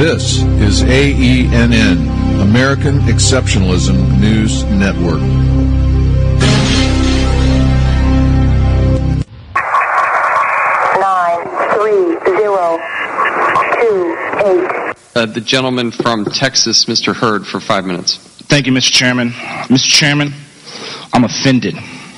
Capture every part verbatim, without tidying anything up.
This is A E N N, American Exceptionalism News Network. Nine, three, zero, two, eight. Uh, the gentleman from Texas, Mister Hurd, for five minutes. Thank you, Mister Chairman. Mister Chairman, I'm offended.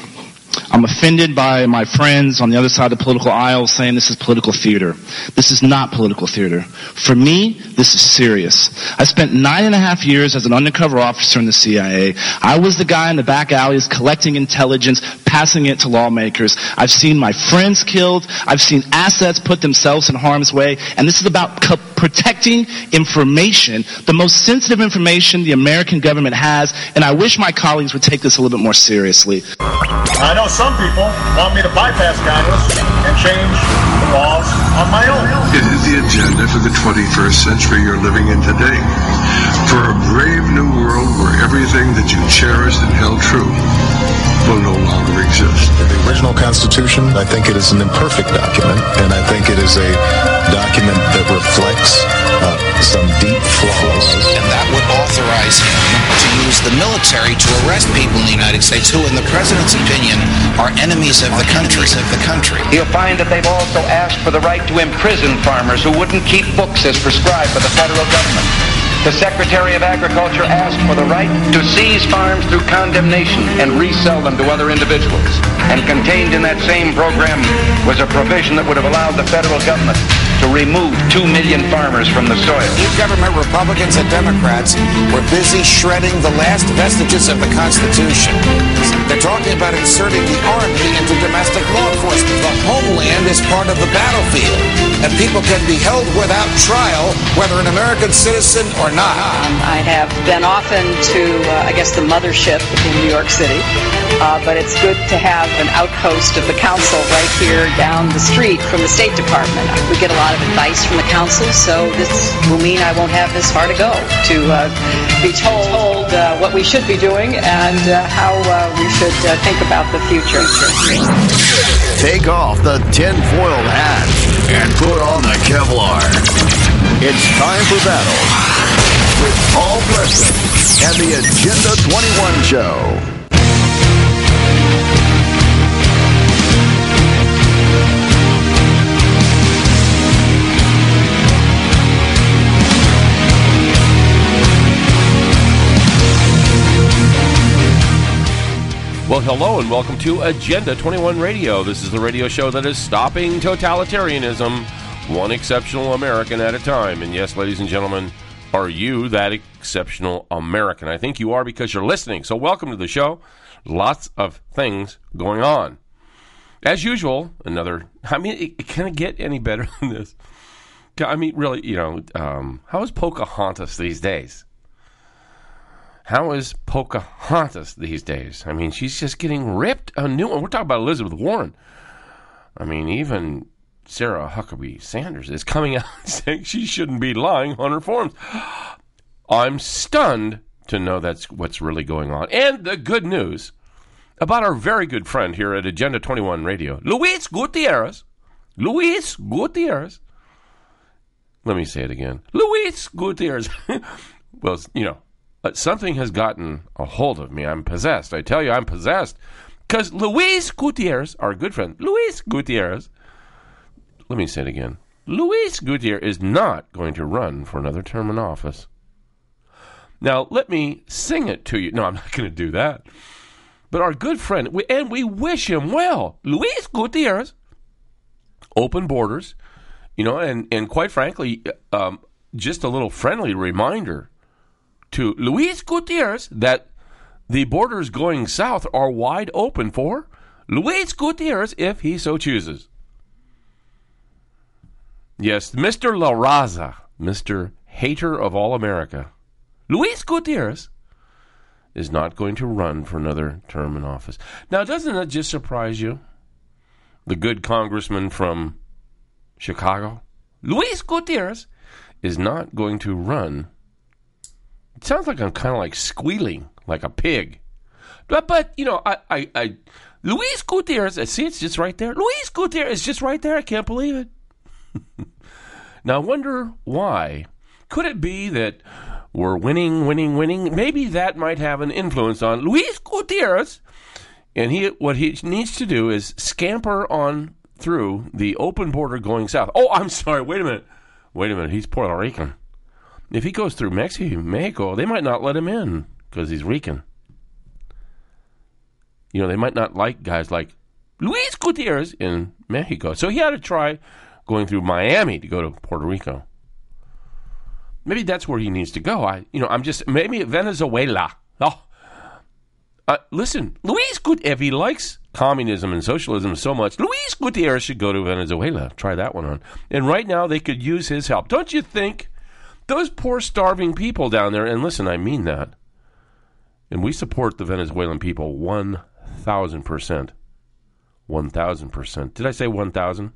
I'm offended by my friends on the other side of the political aisle saying this is political theater. This is not political theater. For me, this is serious. I spent nine and a half years as an undercover officer in the C I A. I was the guy in the back alleys collecting intelligence, passing it to lawmakers. I've seen my friends killed. I've seen assets put themselves in harm's way. And this is about co- protecting information, the most sensitive information the American government has. And I wish my colleagues would take this a little bit more seriously. I know some people want me to bypass Congress and change the laws on my own. It is the agenda for the twenty-first century you're living in today. For a brave new world where everything that you cherished and held true will no longer exist. The original Constitution, I think it is an imperfect document, and I think it is a document that reflects uh, some deep flaws. And that would authorize him to use the military to arrest people in the United States who, in the president's opinion, are enemies of the country. Of the country. You'll find that they've also asked for the right to imprison farmers who wouldn't keep books as prescribed by the federal government. The Secretary of Agriculture asked for the right to seize farms through condemnation and resell them to other individuals. And contained in that same program was a provision that would have allowed the federal government to remove two million farmers from the soil. Government, Republicans and Democrats, were busy shredding the last vestiges of the Constitution. They're talking about inserting the Army into domestic law enforcement. The homeland is part of the battlefield, and people can be held without trial, whether an American citizen or not. Um, I have been often to, uh, I guess, the mothership in New York City, uh, but it's good to have an outpost of the council right here down the street from the State Department. We get a lot of advice from the council, so this will mean I won't have this far to go to uh, be told uh, what we should be doing and uh, how uh, we should uh, think about the future. Take off the tinfoil hat and put on the Kevlar. It's time for battle with Paul Preston and the Agenda twenty-one Show. Well, hello and welcome to Agenda twenty-one Radio. This is the radio show that is stopping totalitarianism, one exceptional American at a time. And yes, ladies and gentlemen, are you that exceptional American? I think you are because you're listening. So welcome to the show. Lots of things going on. As usual, another, I mean, it, it can't get any better than this. I mean, really, you know, um, how is Pocahontas these days? How is Pocahontas these days? I mean, she's just getting ripped a new one. We're talking about Elizabeth Warren. I mean, even Sarah Huckabee Sanders is coming out saying she shouldn't be lying on her forms. I'm stunned to know that's what's really going on. And the good news about our very good friend here at Agenda twenty-one Radio, Luis Gutierrez. Luis Gutierrez. Let me say it again. Luis Gutierrez. Well, you know, but something has gotten a hold of me. I'm possessed. I tell you, I'm possessed. Because Luis Gutierrez, our good friend, Luis Gutierrez, let me say it again. Luis Gutierrez is not going to run for another term in office. Now, let me sing it to you. No, I'm not going to do that. But our good friend, we, and we wish him well, Luis Gutierrez, open borders, you know, and, and quite frankly, um, just a little friendly reminder to Luis Gutierrez that the borders going south are wide open for Luis Gutierrez if he so chooses. Yes, Mister La Raza, Mister Hater of all America, Luis Gutierrez is not going to run for another term in office. Now, doesn't that just surprise you? The good congressman from Chicago, Luis Gutierrez, is not going to run. It sounds like I'm kind of like squealing like a pig. But, but you know, I, I, I, Luis Gutierrez, see, it's just right there. Luis Gutierrez is just right there. I can't believe it. Now, I wonder why could it be that we're winning, winning, winning? Maybe that might have an influence on Luis Gutierrez. And he, what he needs to do is scamper on through the open border going south. Oh, I'm sorry. Wait a minute. Wait a minute. He's Puerto Rican. If he goes through Mexico, Mexico, they might not let him in because he's Rican. You know, they might not like guys like Luis Gutierrez in Mexico. So he had to try going through Miami to go to Puerto Rico. Maybe that's where he needs to go. I, you know, I'm just, maybe Venezuela. Oh, uh, listen, Luis Gutierrez, if he likes communism and socialism so much, Luis Gutierrez should go to Venezuela. Try that one on. And right now they could use his help. Don't you think? Those poor starving people down there, and listen, I mean that. And we support the Venezuelan people one thousand percent. one thousand percent. Did I say one thousand?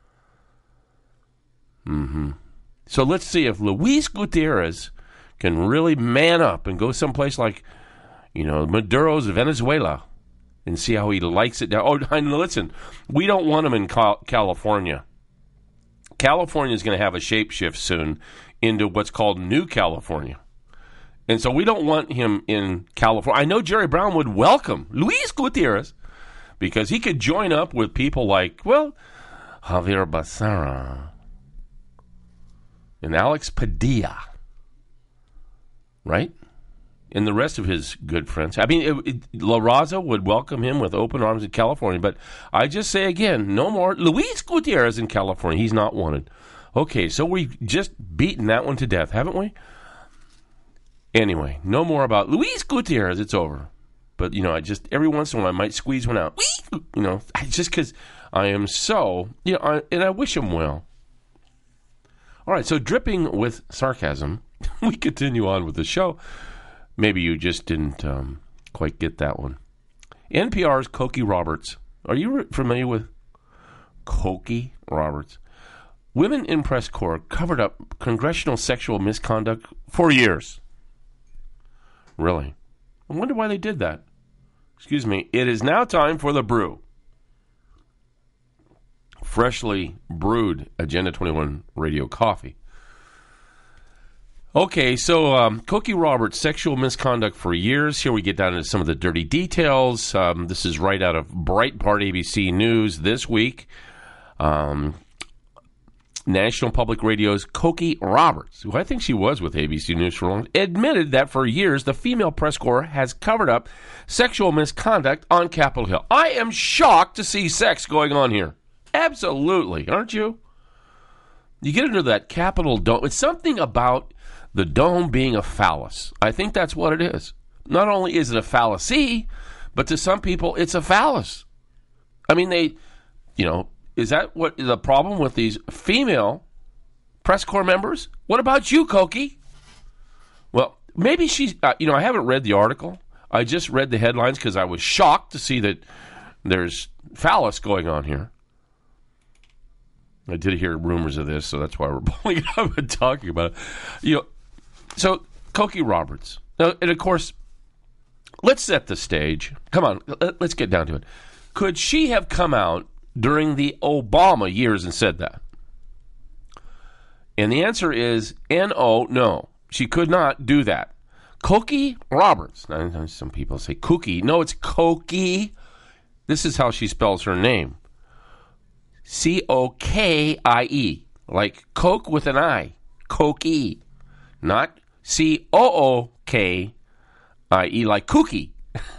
Mm-hmm. So let's see if Luis Gutierrez can really man up and go someplace like, you know, Maduro's Venezuela and see how he likes it down. Oh, and listen, we don't want him in Cal- California. California is going to have a shapeshift soon into what's called New California. And so we don't want him in California. I know Jerry Brown would welcome Luis Gutierrez because he could join up with people like, well, Javier Becerra and Alex Padilla, right? And the rest of his good friends. I mean, it, it, La Raza would welcome him with open arms in California. But I just say again, no more Luis Gutierrez in California. He's not wanted. Okay, so we've just beaten that one to death, haven't we? Anyway, no more about Luis Gutierrez. It's over. But, you know, I just, every once in a while, I might squeeze one out. You know, just because I am so, you know, I, and I wish him well. All right, so dripping with sarcasm, we continue on with the show. Maybe you just didn't um, quite get that one. N P R's Cokie Roberts. Are you familiar with Cokie Roberts? Women in press corps covered up congressional sexual misconduct for years. Really? I wonder why they did that. Excuse me. It is now time for the brew. Freshly brewed Agenda twenty-one radio coffee. Okay, so um, Cokie Roberts, sexual misconduct for years. Here we get down into some of the dirty details. Um, this is right out of Breitbart A B C News this week. Um, National Public Radio's Cokie Roberts, who I think she was with A B C News for a long time, admitted that for years the female press corps has covered up sexual misconduct on Capitol Hill. I am shocked to see sex going on here. Absolutely, aren't you? You get into that Capitol dome. It's something about the dome being a phallus. I think that's what it is. Not only is it a fallacy, but to some people, it's a phallus. I mean, they, you know, is that what the problem with these female press corps members? What about you, Cokie? Well, maybe she's, uh, you know, I haven't read the article. I just read the headlines because I was shocked to see that there's phallus going on here. I did hear rumors of this, so that's why we're pulling it up and talking about it. You know, so Cokie Roberts. Now, and of course, let's set the stage. Come on, let's get down to it. Could she have come out during the Obama years and said that? And the answer is N O, no. She could not do that. Cokie Roberts. Some people say Cookie. No, it's Cokie. This is how she spells her name. C O K I E. Like Coke with an I. Cokie. Not C O O K I E like cookie.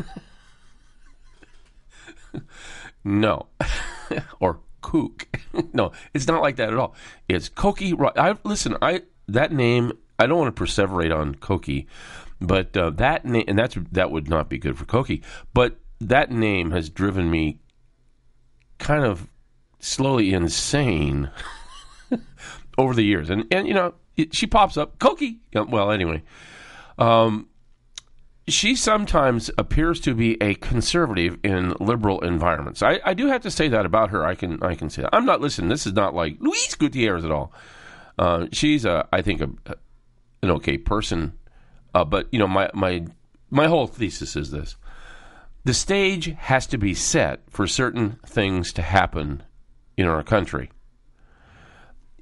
No. Or kook. No, it's not like that at all. It's Cokie. I, listen, I that name, I don't want to perseverate on Cokie, but uh, that name, and that's that would not be good for Cokie, but that name has driven me kind of slowly insane over the years. And, and you know, she pops up, Cokie. Well, anyway, um, she sometimes appears to be a conservative in liberal environments. I, I do have to say that about her. I can I can say that. I'm not listening. This is not like Luis Gutierrez at all. Uh, she's, a, I think, a, a, an okay person. Uh, but, you know, my, my my whole thesis is this. The stage has to be set for certain things to happen in our country.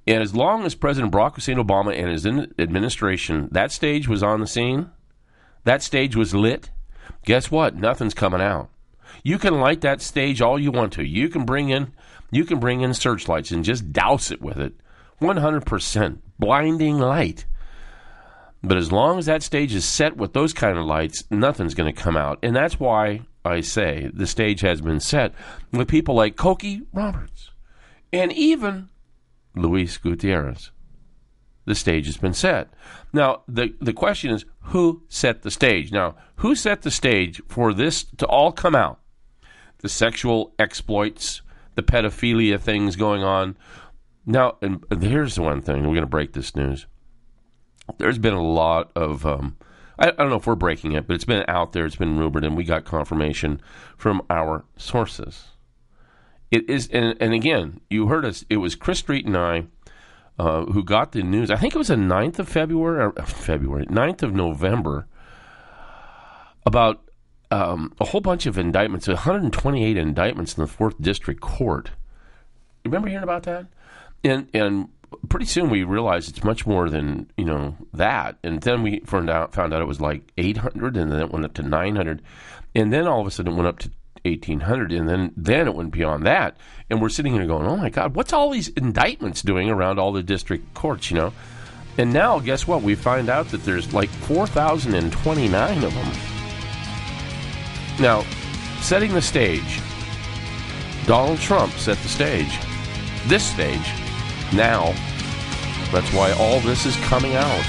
And as long as President Barack Hussein Obama and his administration, that stage was on the scene, that stage was lit, guess what? Nothing's coming out. You can light that stage all you want to. You can bring in, you can bring in searchlights and just douse it with it. one hundred percent blinding light. But as long as that stage is set with those kind of lights, nothing's going to come out. And that's why I say the stage has been set with people like Cokie Roberts and even Luis Gutierrez. The stage has been set. Now, the, the question is, who set the stage? Now, who set the stage for this to all come out? The sexual exploits, the pedophilia things going on. Now, and here's the one thing. We're going to break this news. There's been a lot of, um, I, I don't know if we're breaking it, but it's been out there, it's been rumored, and we got confirmation from our sources. It is, and, and again, you heard us, it was Chris Street and I uh, who got the news. I think it was the ninth of February, or February, ninth of November, about um, a whole bunch of indictments, one hundred twenty-eight indictments in the fourth District Court. You remember hearing about that? And and pretty soon we realized it's much more than, you know, that. And then we found out, found out it was like eight hundred, and then it went up to nine hundred. And then all of a sudden it went up to eighteen hundred, and then, then it went beyond that. And we're sitting here going, oh, my God, what's all these indictments doing around all the district courts, you know? And now, guess what? We find out that there's like four thousand twenty-nine of them. Now, setting the stage, Donald Trump set the stage. This stage, now, that's why all this is coming out.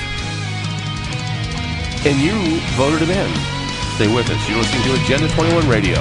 And you voted him in. Stay with us. You're listening to Agenda twenty-one Radio.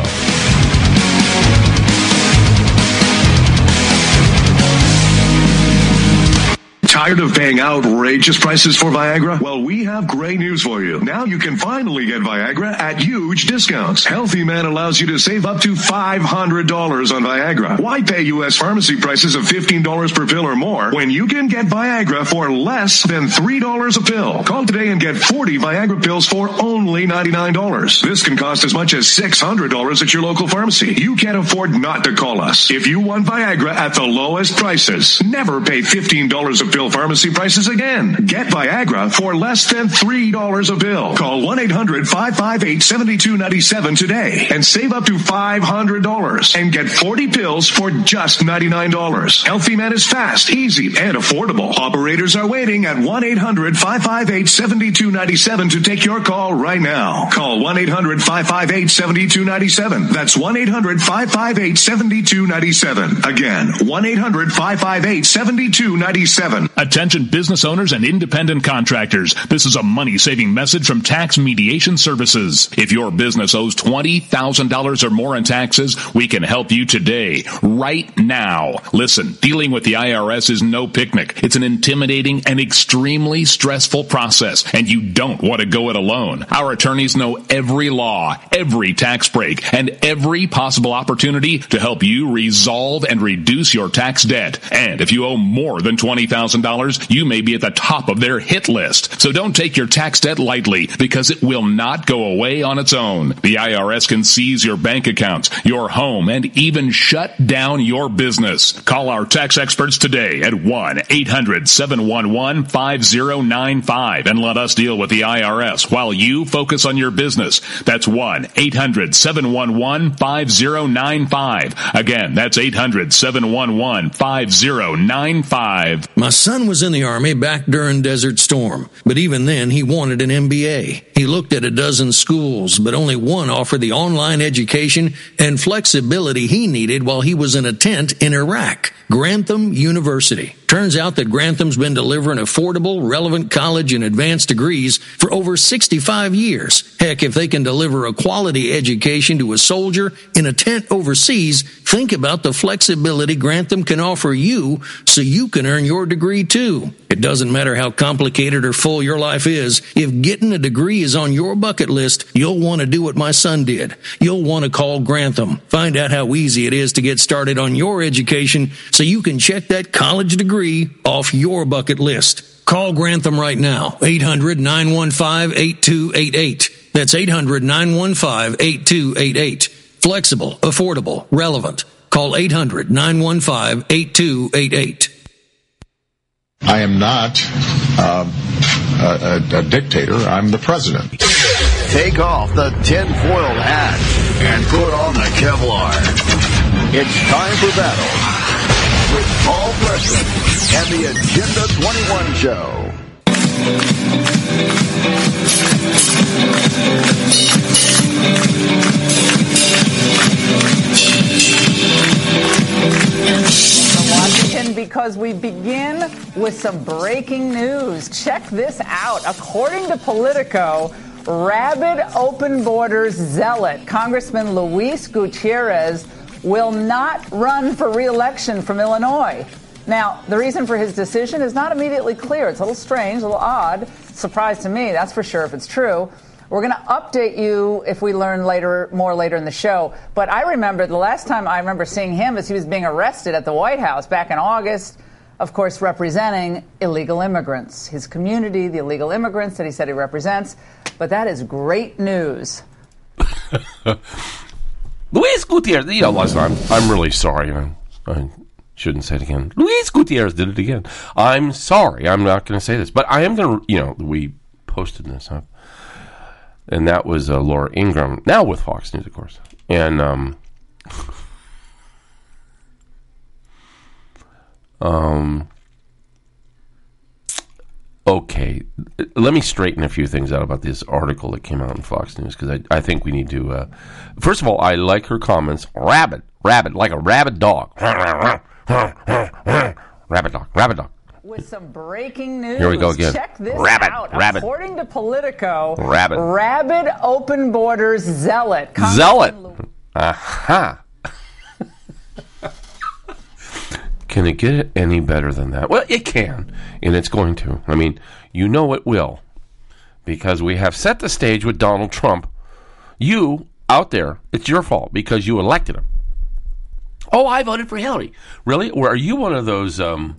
Tired of paying outrageous prices for Viagra? Well, we have great news for you. Now you can finally get Viagra at huge discounts. Healthy Man allows you to save up to five hundred dollars on Viagra. Why pay U S pharmacy prices of fifteen dollars per pill or more when you can get Viagra for less than three dollars a pill? Call today and get forty Viagra pills for only ninety-nine dollars. This can cost as much as six hundred dollars at your local pharmacy. You can't afford not to call us. If you want Viagra at the lowest prices, never pay fifteen dollars a pill pharmacy prices again. Get Viagra for less than three dollars a pill. Call one eight hundred five five eight seven two nine seven today and save up to five hundred dollars and get forty pills for just ninety-nine dollars. Healthy Man is fast, easy, and affordable. Operators are waiting at one eight hundred five five eight seven two nine seven to take your call right now. Call one eight hundred five five eight seven two nine seven. That's one eight hundred five five eight seven two nine seven. Again, one eight hundred five five eight seven two nine seven. Attention business owners and independent contractors. This is a money-saving message from Tax Mediation Services. If your business owes twenty thousand dollars or more in taxes, we can help you today, right now. Listen, dealing with the I R S is no picnic. It's an intimidating and extremely stressful process, and you don't want to go it alone. Our attorneys know every law, every tax break, and every possible opportunity to help you resolve and reduce your tax debt. And if you owe more than twenty thousand dollars, you may be at the top of their hit list. So don't take your tax debt lightly, because it will not go away on its own. The I R S can seize your bank accounts, your home, and even shut down your business. Call our tax experts today at one eight hundred seven one one five zero nine five and let us deal with the I R S while you focus on your business. That's one eight hundred seven one one five zero nine five. Again, that's eight hundred seven one one five zero nine five. My son was in the Army back during Desert Storm, but even then he wanted an M B A. He looked at a dozen schools, but only one offered the online education and flexibility he needed while he was in a tent in Iraq. Grantham University. Turns out that Grantham's been delivering affordable, relevant college and advanced degrees for over sixty-five years. Heck, if they can deliver a quality education to a soldier in a tent overseas, think about the flexibility Grantham can offer you so you can earn your degree too. It doesn't matter how complicated or full your life is. If getting a degree is on your bucket list, you'll want to do what my son did. You'll want to call Grantham. Find out how easy it is to get started on your education so you can check that college degree off your bucket list. Call Grantham right now. eight hundred nine one five eight two eight eight. That's eight hundred nine one five eight two eight eight. Flexible, affordable, relevant. Call eight hundred nine one five eight two eight eight. I am not uh, a, a, a dictator. I'm the president. Take off the tinfoil hat and put on the Kevlar. It's time for battle with Paul Preston and the Agenda twenty-one Show. Washington, because we begin with some breaking news. Check this out. According to Politico, rabid open borders zealot Congressman Luis Gutierrez will not run for re-election from Illinois. Now, the reason for his decision is not immediately clear. It's a little strange, a little odd. Surprise to me, that's for sure, if it's true. We're going to update you if we learn later, more later in the show. But I remember the last time I remember seeing him as he was being arrested at the White House back in August, of course, representing illegal immigrants, his community, the illegal immigrants that he said he represents. But that is great news. Luis Gutierrez, you know, listen, I'm, I'm really sorry. I, I shouldn't say it again. Luis Gutierrez did it again. I'm sorry. I'm not going to say this. But I am going to, you know, we posted this up. And that was uh, Laura Ingraham, now with Fox News, of course. And, um, um, okay, let me straighten a few things out about this article that came out in Fox News, because I, I think we need to, uh, first of all, I like her comments, rabid, rabid, like a rabid dog. Rabid dog, rabid dog. With some breaking news. Here we go again. Check this rabid, out. Rabid. According to Politico, rabid. rabid open borders zealot. Zealot. Aha. Can it get any better than that? Well, it can, and it's going to. I mean, you know it will, because we have set the stage with Donald Trump. You, out there, it's your fault because you elected him. Oh, I voted for Hillary. Really? Or are you one of those... Um,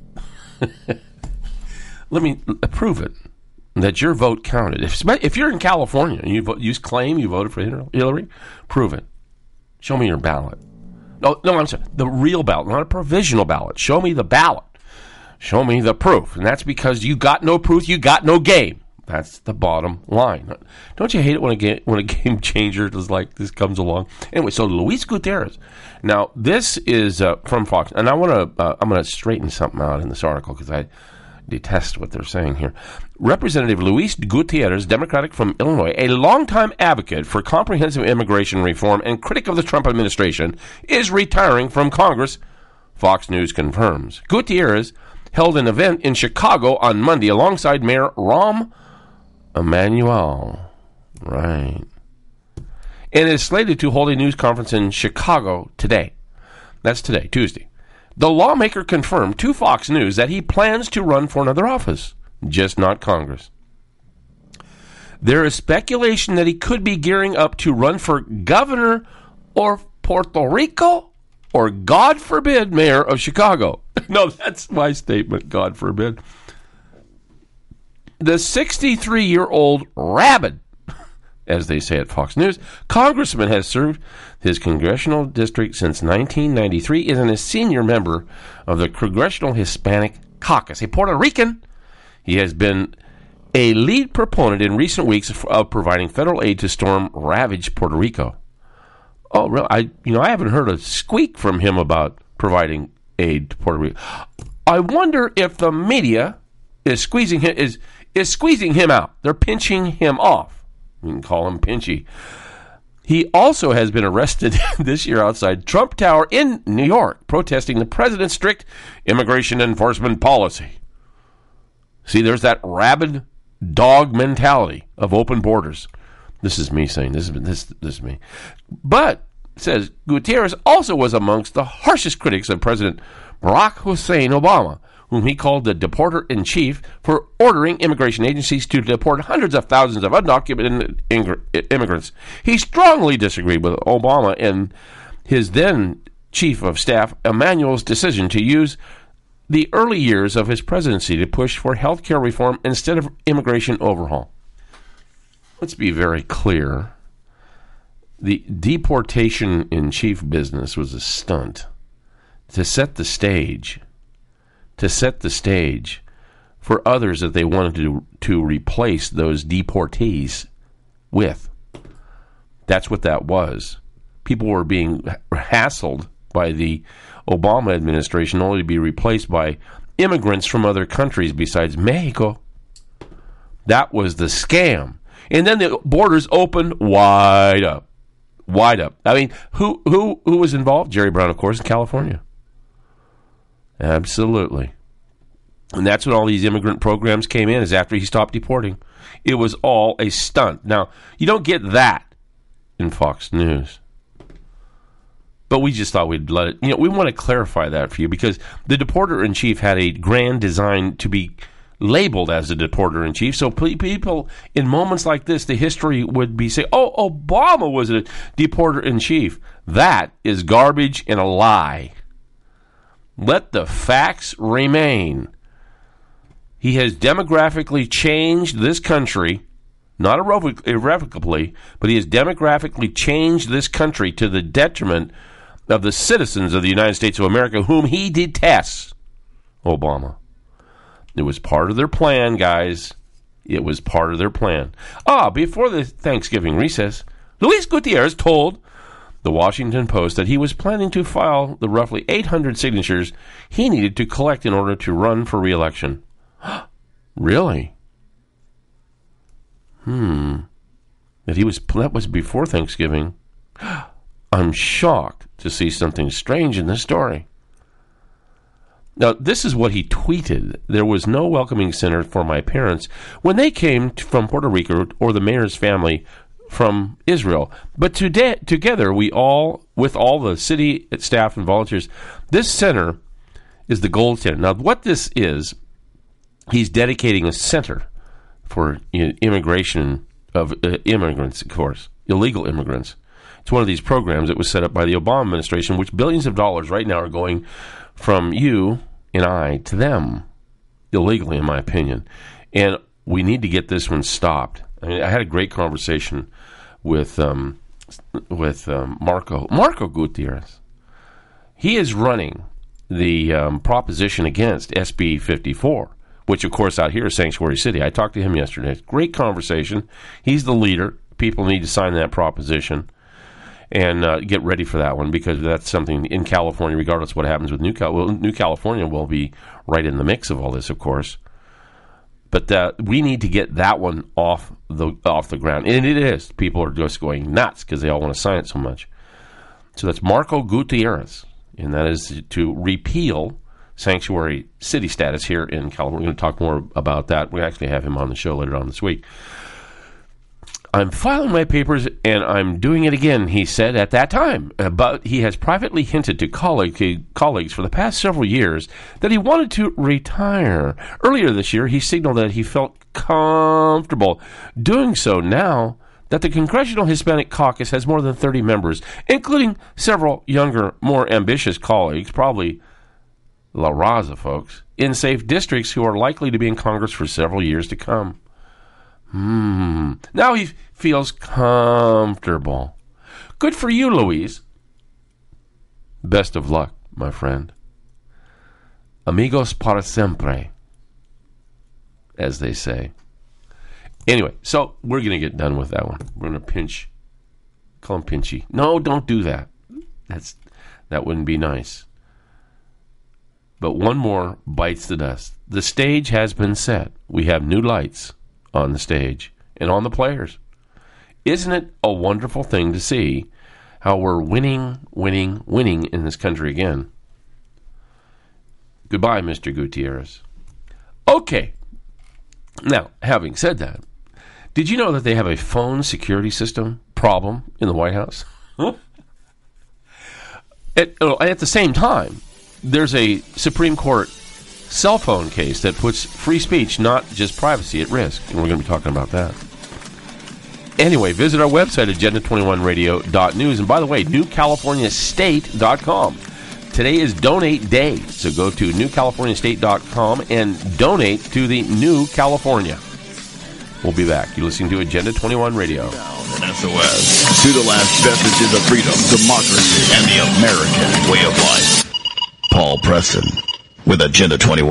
let me prove it that your vote counted. If if you're in California and you vote, you claim you voted for Hillary, prove it. Show me your ballot. No, no, I'm sorry, the real ballot, not a provisional ballot. Show me the ballot. Show me the proof, and that's because you got no proof, you got no game. That's the bottom line. Don't you hate it when a game when a game changer is like this comes along? Anyway, so Luis Gutierrez. Now this is uh, from Fox, and I want to uh, I'm going to straighten something out in this article because I detest what they're saying here. Representative Luis Gutierrez, Democratic from Illinois, a longtime advocate for comprehensive immigration reform and critic of the Trump administration, is retiring from Congress. Fox News confirms. Gutierrez held an event in Chicago on Monday alongside Mayor Rahm Emanuel, right, and is slated to hold a news conference in Chicago today. That's today, Tuesday. The lawmaker confirmed to Fox News that he plans to run for another office, just not Congress. There is speculation that he could be gearing up to run for governor of Puerto Rico or, God forbid, mayor of Chicago. No, that's my statement, God forbid. The sixty-three-year-old rabid, as they say at Fox News, congressman has served his congressional district since nineteen ninety-three, is a senior member of the Congressional Hispanic Caucus. A Puerto Rican, he has been a lead proponent in recent weeks of providing federal aid to storm-ravaged Puerto Rico. Oh, really? I, you know, I haven't heard a squeak from him about providing aid to Puerto Rico. I wonder if the media is squeezing him is is squeezing him out. They're pinching him off. We can call him Pinchy. He also has been arrested this year outside Trump Tower in New York, protesting the president's strict immigration enforcement policy. See, there's that rabid dog mentality of open borders. This is me saying this. Is this this is me. But it says Gutierrez also was amongst the harshest critics of President Barack Hussein Obama, whom he called the deporter-in-chief for ordering immigration agencies to deport hundreds of thousands of undocumented immigrants. He strongly disagreed with Obama and his then chief of staff, Emanuel's decision to use the early years of his presidency to push for health care reform instead of immigration overhaul. Let's be very clear. The deportation-in-chief business was a stunt to set the stage to set the stage for others that they wanted to to replace those deportees with. That's what that was. People were being hassled by the Obama administration only to be replaced by immigrants from other countries besides Mexico. That was the scam. And then the borders opened wide up. Wide up. I mean, who who who was involved? Jerry Brown, of course, in California. Absolutely. And that's when all these immigrant programs came in, is after he stopped deporting. It was all a stunt. Now, you don't get that in Fox News. But we just thought we'd let it, you know, we want to clarify that for you, because the deporter-in-chief had a grand design to be labeled as a deporter-in-chief. So people, in moments like this, the history would be saying, oh, Obama was a deporter-in-chief. That is garbage and a lie. Let the facts remain. He has demographically changed this country, not irrevoc- irrevocably, but he has demographically changed this country to the detriment of the citizens of the United States of America, whom he detests. Obama. It was part of their plan, guys. It was part of their plan. Ah, before the Thanksgiving recess, Luis Gutierrez told the Washington Post that he was planning to file the roughly eight hundred signatures he needed to collect in order to run for re-election. Really? Hmm. That he was that was before Thanksgiving. I'm shocked to see something strange in this story. Now, this is what he tweeted. There was no welcoming center for my parents when they came from Puerto Rico, or the mayor's family from Israel. But today, together, we all, with all the city staff and volunteers, this center is the Gold Center. Now, what this is, he's dedicating a center for immigration of uh, immigrants, of course, illegal immigrants. It's one of these programs that was set up by the Obama administration, which billions of dollars right now are going from you and I to them, illegally, in my opinion. And we need to get this one stopped. I mean, I had a great conversation with um, with um, Marco Marco Gutierrez. He is running the um, proposition against S B fifty-four, which, of course, out here is Sanctuary City. I talked to him yesterday. Great conversation. He's the leader. People need to sign that proposition and uh, get ready for that one, because that's something in California, regardless of what happens with New Cal- well, New California will be right in the mix of all this, of course. But uh, we need to get that one off the off the ground. And it is. People are just going nuts because they all want to sign it so much. So that's Marco Gutierrez, and that is to repeal sanctuary city status here in California. We're going to talk more about that. We actually have him on the show later on this week. I'm filing my papers, and I'm doing it again, he said at that time. Uh, but he has privately hinted to colleague, colleagues for the past several years that he wanted to retire. Earlier this year, he signaled that he felt comfortable doing so now that the Congressional Hispanic Caucus has more than thirty members, including several younger, more ambitious colleagues, probably La Raza folks, in safe districts who are likely to be in Congress for several years to come. Hmm. Now he feels comfortable. Good for you, Luis. Best of luck, my friend. Amigos para siempre, as they say. Anyway, so we're going to get done with that one. We're going to pinch. Call him Pinchy. No, don't do that. That's that wouldn't be nice. But one more bites the dust. The stage has been set. We have new lights on the stage and on the players. Isn't it a wonderful thing to see how we're winning, winning, winning in this country again? Goodbye, Mister Gutierrez. Okay. Now, having said that, did you know that they have a phone security system problem in the White House? at, oh, at the same time, there's a Supreme Court cell phone case that puts free speech, not just privacy, at risk. And we're going to be talking about that. Anyway, visit our website, agenda twenty-one radio dot news. And by the way, new california state dot com. Today is Donate Day, so go to new california state dot com and donate to the New California. We'll be back. You're listening to Agenda twenty-one Radio. An S O S to the last vestiges of freedom, democracy, and the American way of life. Paul Preston with Agenda twenty-one.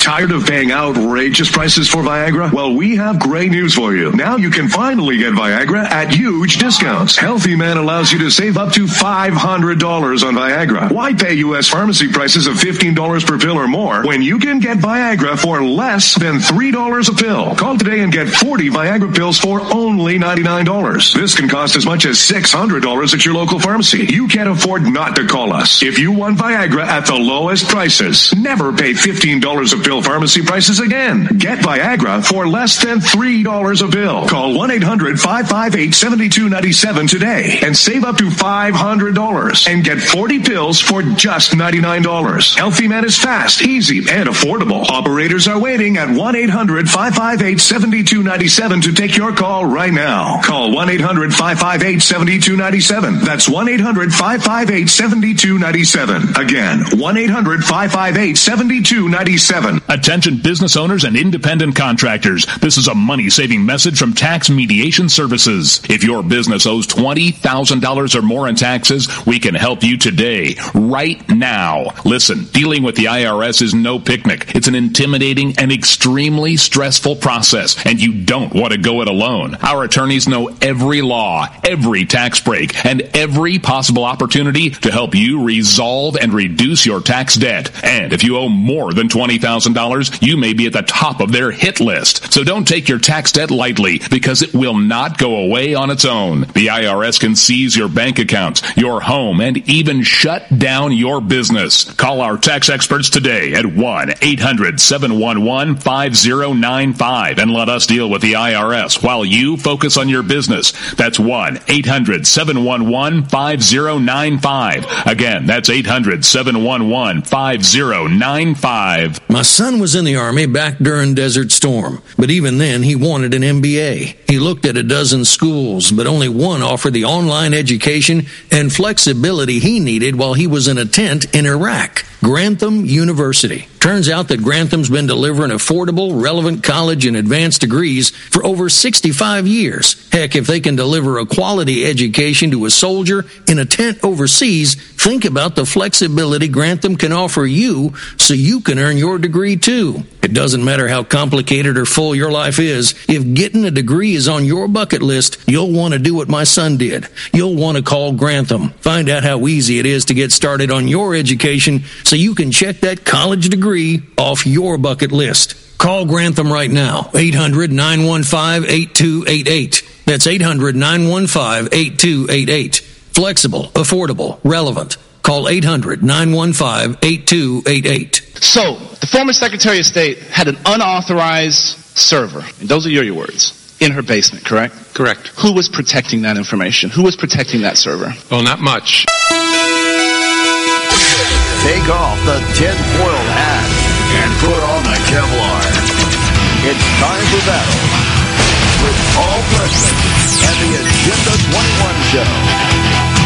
Tired of paying outrageous prices for Viagra? Well, we have great news for you. Now you can finally get Viagra at huge discounts. Healthy Man allows you to save up to five hundred dollars on Viagra. Why pay U S pharmacy prices of fifteen dollars per pill or more when you can get Viagra for less than three dollars a pill? Call today and get forty Viagra pills for only ninety-nine dollars. This can cost as much as six hundred dollars at your local pharmacy. You can't afford not to call us. If you want Viagra at the lowest prices, never pay fifteen dollars a pill pharmacy prices again. Get Viagra for less than three dollars a pill. Call one eight hundred five five eight seven two nine seven today and save up to five hundred dollars and get forty pills for just ninety-nine dollars. Healthy Man is fast, easy, and affordable. Operators are waiting at one eight hundred five five eight seven two nine seven to take your call right now. Call one eight hundred five five eight seven two nine seven. That's one eight hundred five five eight seven two nine seven. Again, one eight hundred five five eight seven two nine seven. Attention business owners and independent contractors. This is a money-saving message from Tax Mediation Services. If your business owes twenty thousand dollars or more in taxes, we can help you today, right now. Listen, dealing with the I R S is no picnic. It's an intimidating and extremely stressful process, and you don't want to go it alone. Our attorneys know every law, every tax break, and every possible opportunity to help you resolve and reduce your tax debt. And if you owe more than twenty thousand dollars, you may be at the top of their hit list. So don't take your tax debt lightly, because it will not go away on its own. The I R S can seize your bank accounts, your home, and even shut down your business. Call our tax experts today at one eight hundred seven one one five zero nine five and let us deal with the I R S while you focus on your business. That's one eight hundred seven one one five zero nine five. Again, that's eight hundred seven one one five zero nine five. My son was in the Army back during Desert Storm, but even then he wanted an M B A. He looked at a dozen schools, but only one offered the online education and flexibility he needed while he was in a tent in Iraq. Grantham University. Turns out that Grantham's been delivering affordable, relevant college and advanced degrees for over sixty-five years. Heck, if they can deliver a quality education to a soldier in a tent overseas, think about the flexibility Grantham can offer you so you can earn your degree too. It doesn't matter how complicated or full your life is. If getting a degree is on your bucket list, you'll want to do what my son did. You'll want to call Grantham. Find out how easy it is to get started on your education so you can check that college degree off your bucket list. Call Grantham right now, eight hundred nine one five eight two eight eight. That's eight hundred nine one five eight two eight eight. Flexible, affordable, relevant. Call eight hundred nine one five eight two eight eight. So, the former Secretary of State had an unauthorized server, and those are your words, in her basement, correct? Correct. Who was protecting that information? Who was protecting that server? Well, not much. Take off the tinfoil hat and put on the Kevlar. It's time for battle with Paul Preston and the Agenda twenty-one Show.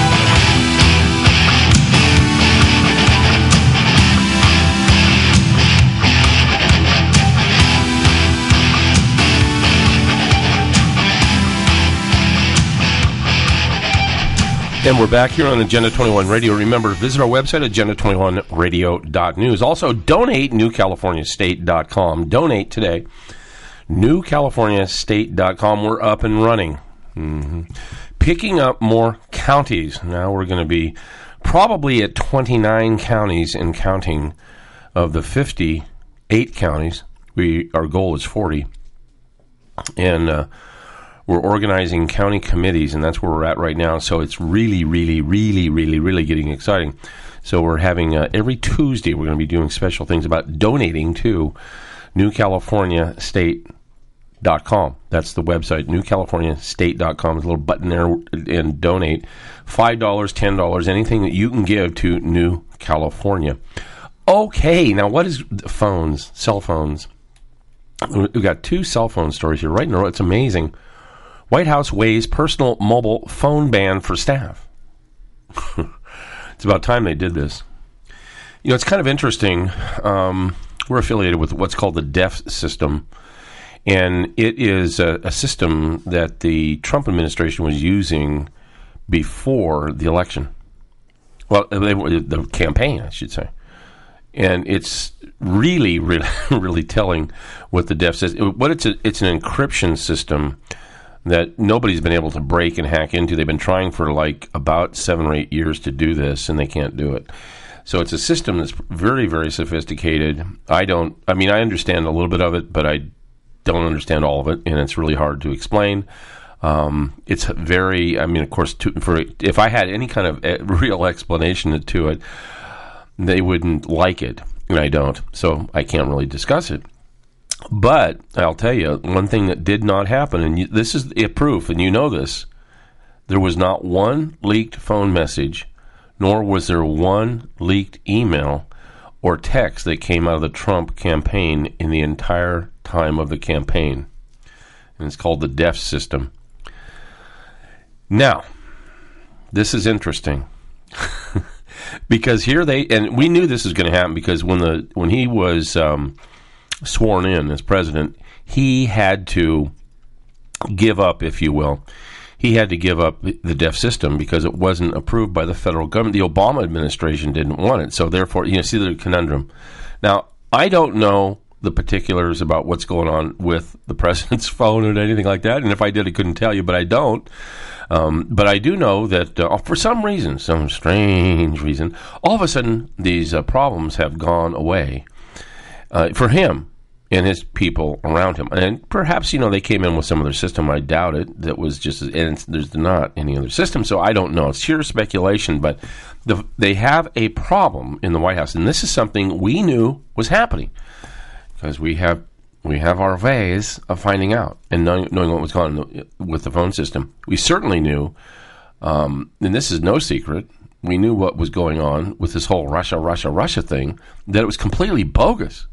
And we're back here on Agenda twenty-one Radio. Remember, visit our website, agenda twenty-one radio dot news. Also, donate new california state dot com. Donate today. new california state dot com. We're up and running. Mm-hmm. Picking up more counties. Now we're going to be probably at twenty-nine counties and counting of the fifty-eight counties. We Our goal is forty. And uh, we're organizing county committees, and that's where we're at right now. So it's really, really, really, really, really getting exciting. So we're having uh, every Tuesday, we're going to be doing special things about donating to new california state dot com. That's the website, new california state dot com. There's a little button there, and donate. five dollars, ten dollars, anything that you can give to New California. Okay, now what is phones, cell phones? We've got two cell phone stories here right in a row. It's amazing. White House weighs personal mobile phone ban for staff. It's about time they did this. You know, it's kind of interesting. Um, we're affiliated with what's called the D E F system, and it is a, a system that the Trump administration was using before the election. Well, they, the campaign, I should say. And it's really, really, really telling what the D E F says. What it's a, it's an encryption system that nobody's been able to break and hack into. They've been trying for like about seven or eight years to do this, and they can't do it. So it's a system that's very, very sophisticated. I don't, I mean, I understand a little bit of it, but I don't understand all of it, and it's really hard to explain. Um, it's very, I mean, of course, to, for if I had any kind of a, real explanation to it, they wouldn't like it, and I don't, so I can't really discuss it. But I'll tell you, one thing that did not happen, and you, this is a proof, and you know this, there was not one leaked phone message, nor was there one leaked email or text that came out of the Trump campaign in the entire time of the campaign. And it's called the D E F system. Now, this is interesting. Because here they, and we knew this was going to happen because when the when he was um, sworn in as president, he had to give up, if you will, he had to give up the D E F system because it wasn't approved by the federal government. The Obama administration didn't want it, so therefore, you know, see the conundrum. Now, I don't know the particulars about what's going on with the president's phone or anything like that, and if I did, I couldn't tell you, but I don't. Um, but I do know that uh, for some reason, some strange reason, all of a sudden these uh, problems have gone away uh, for him and his people around him. And perhaps, you know, they came in with some other system. I doubt it. That was just, and there's not any other system, so I don't know. It's sheer speculation, but the, they have a problem in the White House, and this is something we knew was happening because we have we have our ways of finding out and knowing, knowing what was going on with the phone system. We certainly knew, um, and this is no secret, we knew what was going on with this whole Russia, Russia, Russia thing, that it was completely bogus.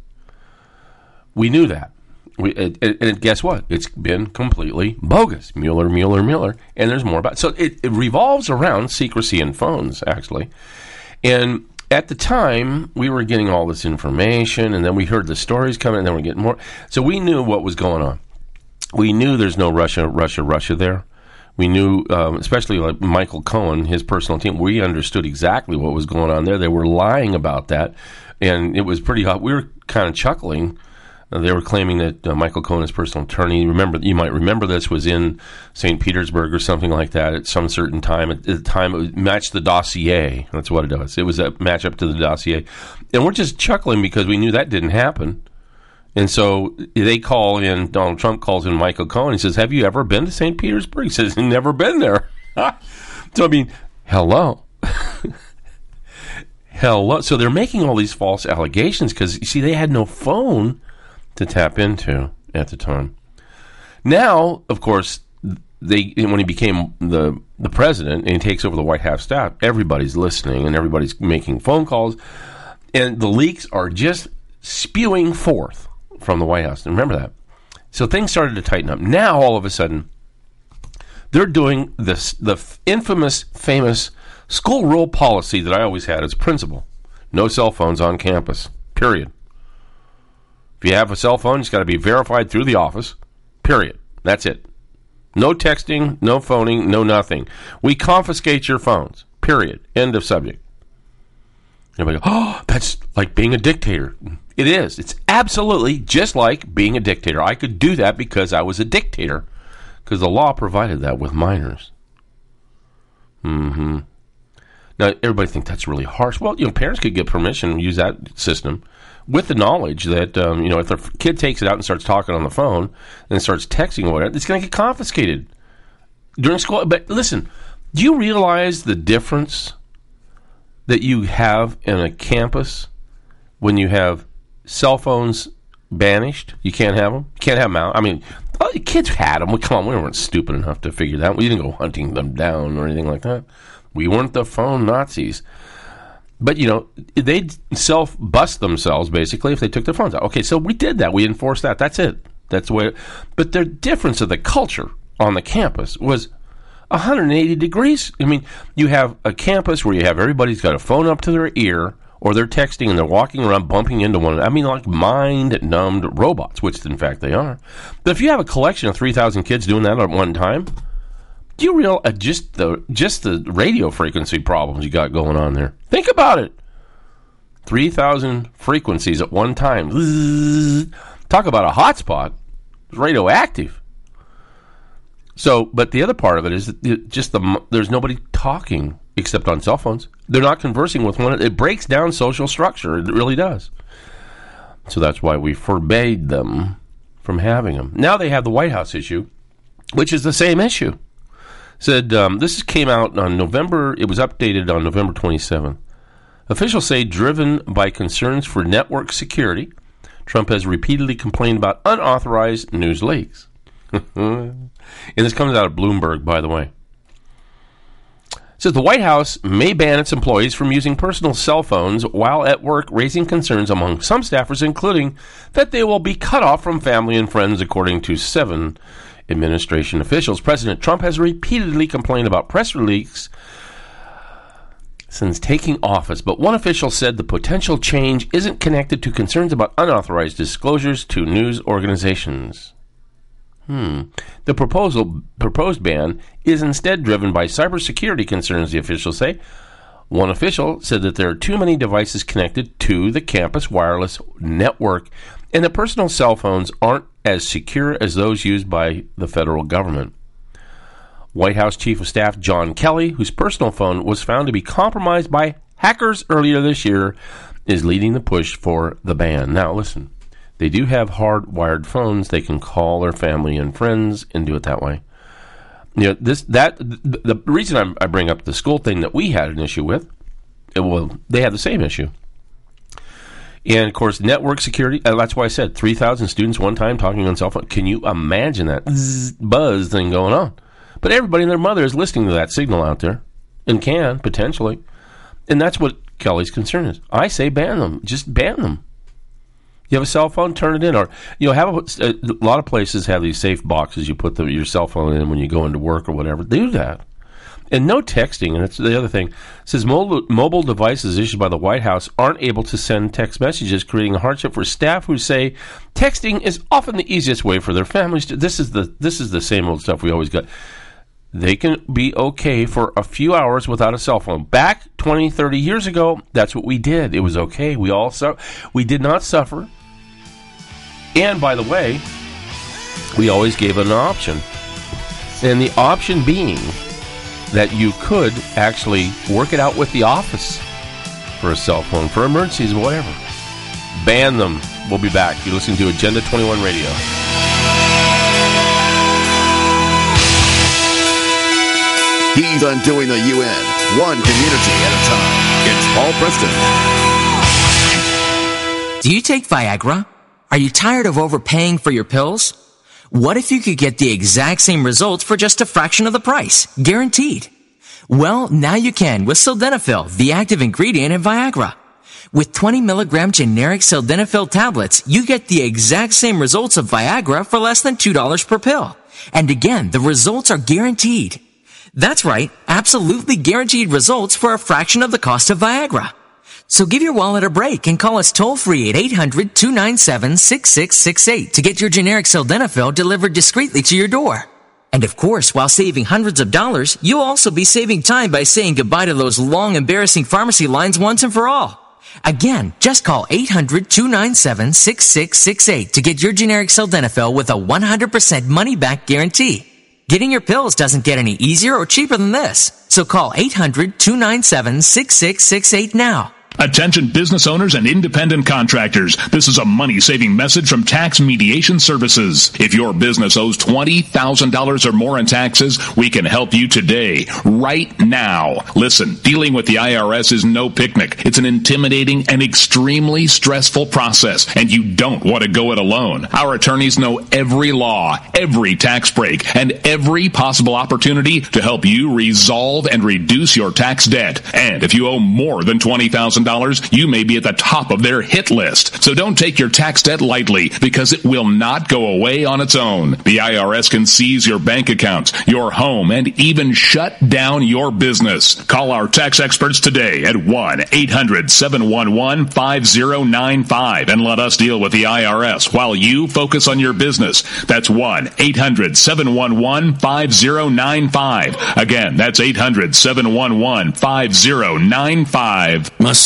We knew that. We, and, and guess what? It's been completely bogus. Mueller, Mueller, Mueller. And there's more about it. So it, it revolves around secrecy in phones, actually. And at the time, we were getting all this information, and then we heard the stories coming, and then we're getting more. So we knew what was going on. We knew there's no Russia, Russia, Russia there. We knew, um, especially like Michael Cohen, his personal team, we understood exactly what was going on there. They were lying about that, and it was pretty hot. We were kind of chuckling. Uh, they were claiming that uh, Michael Cohen, his personal attorney, remember, you might remember this, was in Saint Petersburg or something like that at some certain time. At the time, it matched the dossier. That's what it does. It was a match up to the dossier. And we're just chuckling because we knew that didn't happen. And so they call in, Donald Trump calls in Michael Cohen. He says, have you ever been to Saint Petersburg? He says, never been there. So, I mean, hello. Hello. So they're making all these false allegations because, you see, they had no phone to tap into at the time. Now, of course, they when he became the the president and he takes over the White House staff, everybody's listening and everybody's making phone calls, and the leaks are just spewing forth from the White House. And remember that. So things started to tighten up. Now, all of a sudden, they're doing this the infamous, famous school rule policy that I always had as principal: no cell phones on campus. Period. If you have a cell phone, it's got to be verified through the office, period. That's it. No texting, no phoning, no nothing. We confiscate your phones, period. End of subject. Everybody goes, oh, that's like being a dictator. It is. It's absolutely just like being a dictator. I could do that because I was a dictator, because the law provided that with minors. Mm-hmm. Now, everybody thinks that's really harsh. Well, you know, parents could get permission to use that system, with the knowledge that, um, you know, if their kid takes it out and starts talking on the phone and starts texting or whatever, it's going to get confiscated during school. But listen, do you realize the difference that you have in a campus when you have cell phones banished? You can't have them. You can't have them out. I mean, oh, the kids had them. Well, come on, we weren't stupid enough to figure that out. We didn't go hunting them down or anything like that. We weren't the phone Nazis. But, you know, they'd self-bust themselves, basically, if they took their phones out. Okay, so we did that. We enforced that. That's it. That's the way it, but the difference of the culture on the campus was one hundred eighty degrees. I mean, you have a campus where you have everybody's got a phone up to their ear, or they're texting and they're walking around bumping into one another. I mean, like mind-numbed robots, which, in fact, they are. But if you have a collection of three thousand kids doing that at one time, do you realize uh, just the just the radio frequency problems you got going on there? Think about it. three thousand frequencies at one time. Talk about a hotspot. It's radioactive. So, but the other part of it is that just the there's nobody talking except on cell phones. They're not conversing with one another. It breaks down social structure. It really does. So that's why we forbade them from having them. Now they have the White House issue, which is the same issue. Said um, this came out on November. It was updated on November twenty-seventh. Officials say, driven by concerns for network security, Trump has repeatedly complained about unauthorized news leaks. And this comes out of Bloomberg, by the way. It says the White House may ban its employees from using personal cell phones while at work, raising concerns among some staffers, including that they will be cut off from family and friends, according to seven administration officials. President Trump has repeatedly complained about press leaks since taking office, but one official said the potential change isn't connected to concerns about unauthorized disclosures to news organizations. Hmm. The proposal proposed ban is instead driven by cybersecurity concerns, the officials say. One official said that there are too many devices connected to the campus wireless network, and that personal cell phones aren't as secure as those used by the federal government. White House Chief of Staff John Kelly, whose personal phone was found to be compromised by hackers earlier this year, is leading the push for the ban. Now, listen, they do have hardwired phones. They can call their family and friends and do it that way. You know, this that the, the reason I'm, I bring up the school thing that we had an issue with, it, well, they had the same issue. And, of course, network security, uh, that's why I said three thousand students one time talking on cell phone. Can you imagine that zzz, buzz thing going on? But everybody and their mother is listening to that signal out there and can, potentially. And that's what Kelly's concern is. I say ban them. Just ban them. You have a cell phone, turn it in. Or, you know, have a, a lot of places have these safe boxes you put the, your cell phone in when you go into work or whatever. Do that. And no texting, and it's the other thing. It says mobile, mobile devices issued by the White House aren't able to send text messages, creating a hardship for staff who say texting is often the easiest way for their families to. This is the this is the same old stuff we always got. They can be okay for a few hours without a cell phone. Back twenty, thirty years ago, that's what we did. It was okay. We all su- we did not suffer. And by the way, we always gave an option. And the option being that you could actually work it out with the office for a cell phone, for emergencies or whatever. Ban them. We'll be back. You're listening to Agenda twenty-one Radio. He's undoing the U N, one community at a time. It's Paul Preston. Do you take Viagra? Are you tired of overpaying for your pills? What if you could get the exact same results for just a fraction of the price? Guaranteed. Well, now you can with Sildenafil, the active ingredient in Viagra. With twenty milligram generic Sildenafil tablets, you get the exact same results of Viagra for less than two dollars per pill. And again, the results are guaranteed. That's right, absolutely guaranteed results for a fraction of the cost of Viagra. So give your wallet a break and call us toll-free at eight hundred, two nine seven, six six six eight to get your generic Sildenafil delivered discreetly to your door. And of course, while saving hundreds of dollars, you'll also be saving time by saying goodbye to those long, embarrassing pharmacy lines once and for all. Again, just call eight hundred, two nine seven, six six six eight to get your generic Sildenafil with a one hundred percent money-back guarantee. Getting your pills doesn't get any easier or cheaper than this. So call eight hundred, two nine seven, six six six eight now. Attention business owners and independent contractors. This is a money-saving message from Tax Mediation Services. If your business owes twenty thousand dollars or more in taxes, we can help you today, right now. Listen, dealing with the I R S is no picnic. It's an intimidating and extremely stressful process, and you don't want to go it alone. Our attorneys know every law, every tax break, and every possible opportunity to help you resolve and reduce your tax debt. And if you owe more than twenty thousand dollars, you may be at the top of their hit list. So don't take your tax debt lightly, because it will not go away on its own. The I R S can seize your bank accounts, your home, and even shut down your business. Call our tax experts today at one eight hundred, seven one one, five zero nine five and let us deal with the I R S while you focus on your business. That's one eight hundred, seven one one, five zero nine five. Again, that's eight hundred, seven one one, five zero nine five. My son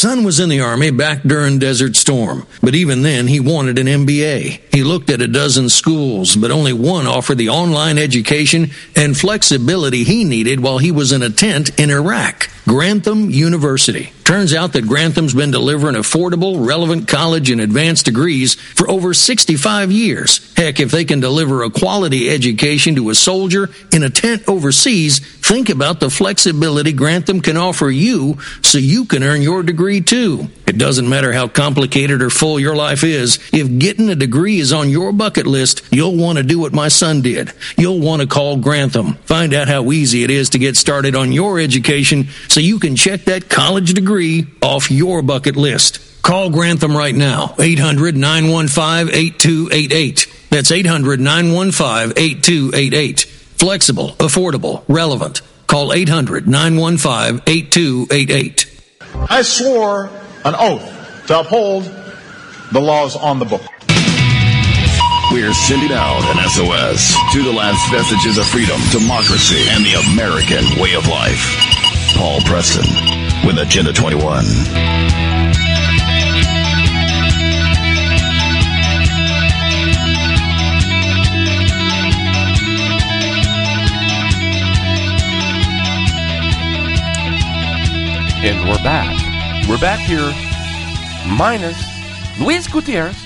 son was in the Army back during Desert Storm, but even then he wanted an M B A. He looked at a dozen schools, but only one offered the online education and flexibility he needed while he was in a tent in Iraq. Grantham University. Turns out that Grantham's been delivering affordable, relevant college and advanced degrees for over sixty-five years. Heck, if they can deliver a quality education to a soldier in a tent overseas, think about the flexibility Grantham can offer you so you can earn your degree too. It doesn't matter how complicated or full your life is. If getting a degree is on your bucket list, you'll want to do what my son did. You'll want to call Grantham. Find out how easy it is to get started on your education so you can check that college degree off your bucket list. Call Grantham right now, eight hundred, nine one five, eight two eight eight. That's eight hundred, nine one five, eight two eight eight. Flexible, affordable, relevant. Call eight hundred, nine one five, eight two eight eight. I swore an oath to uphold the laws on the book. We're sending out an S O S to the last vestiges of freedom, democracy, and the American way of life. Paul Preston with Agenda twenty-one. And we're back. We're back here, minus Luis Gutierrez.